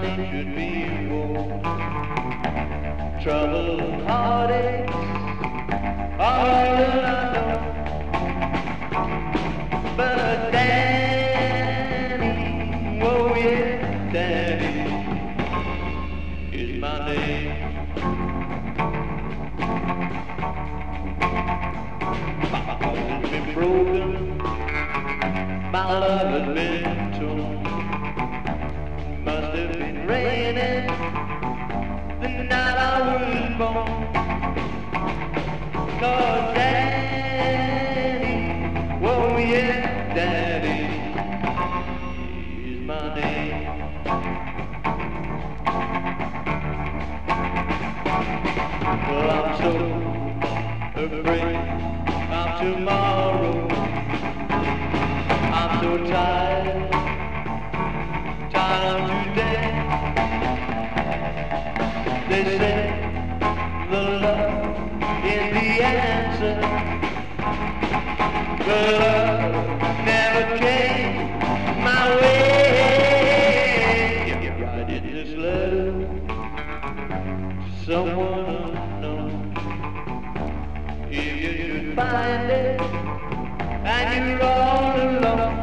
name should be war. Trouble and heartaches, all that I know. But Danny, oh yeah, Danny is my name. My heart has been broken, my love has been torn. Must have been raining the night I was born. 'Cause Daddy, oh yeah, Daddy is my name. Well, I'm so afraid of tomorrow. I'm so tired of today. They say the love is the answer, but love never came my way. Writing this letter to someone unknown. If you should find it and you're all alone,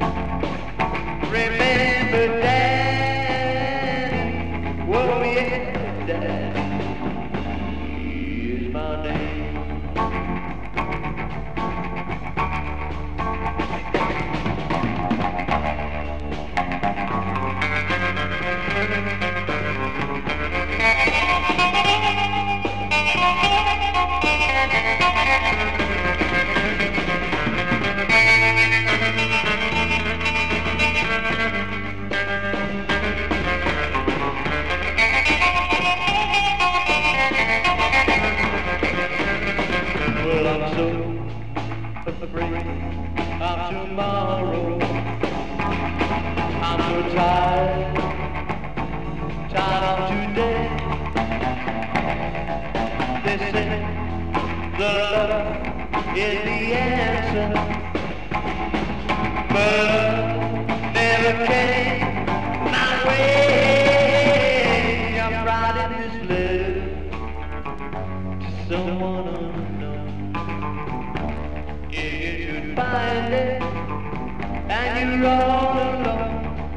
remember Daddy, oh yeah, Daddy is my name. Well, I'm so afraid of tomorrow. I'm so tired of today. They say the love is the answer, but love never came my way. I'm writing this letter to someone unknown. If you should find it and you're all alone,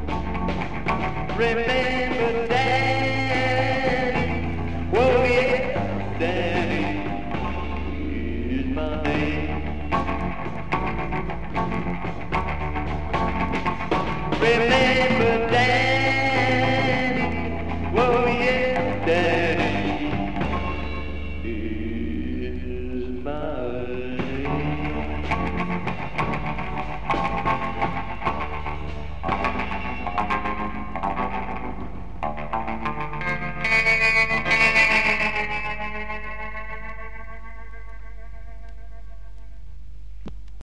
remember Daddy, oh yeah, Daddy is my name. Remember Daddy, oh yeah, Daddy.